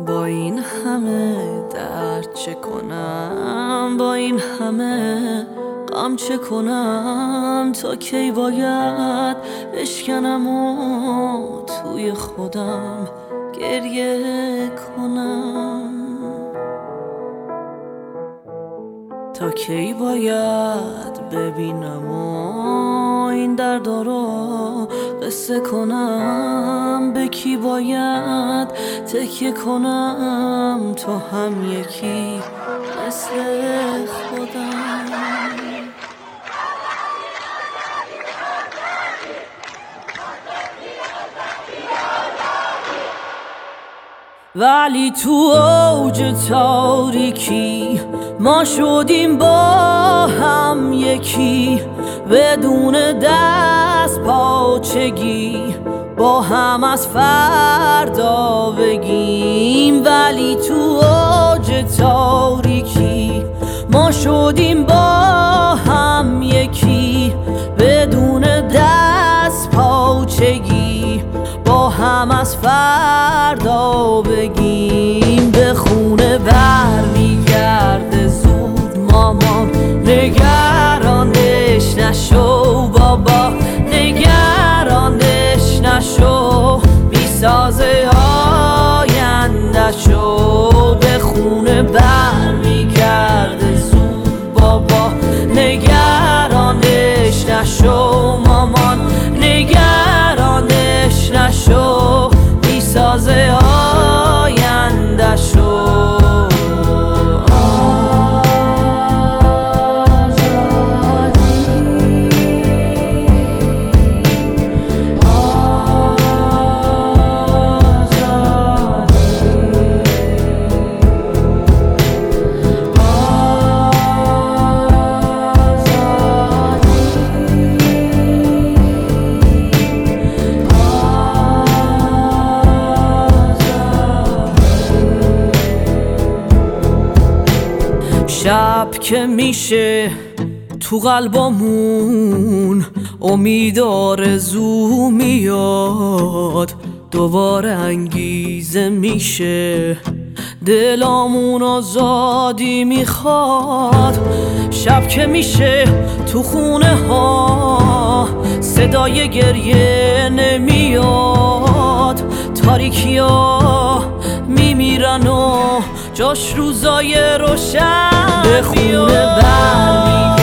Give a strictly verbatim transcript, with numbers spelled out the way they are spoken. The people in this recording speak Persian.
با این همه درد چه کنم، با این همه غم چه کنم، تا کی باید بشکنم و توی خودم گریه کنم، تا کی باید ببینم و این دردا رو قصه کنم، به کی باید تکیه کنم، تو هم یکی مثل خودم. ولی تو اوج تاریکی ما شدیم با هم یکی، بدون دست پاچگی با هم از فردا بگیم. ولی تو اوج تاریکی ما شدیم با هم یکی، بدون دست پاچگی با هم از فردا بگیم. به خونه بر میگرده زود مامان، نگرانش نشو بابا، نگرانش نشو، میسازه آینده‌شو. به خونه بر میگرده زود بابا، نگرانش نشو مامان، نگرانش نشو، میسازه آینده‌شو. شب که میشه تو قلبامون امید آرزو میاد، دوباره انگیزه میشه دلامون آزادی میخواد. شب که میشه تو خونه ها صدای گریه نمیاد، تاریکی ها میمیرن و جاش روزای روشن. به خونه برمیگردم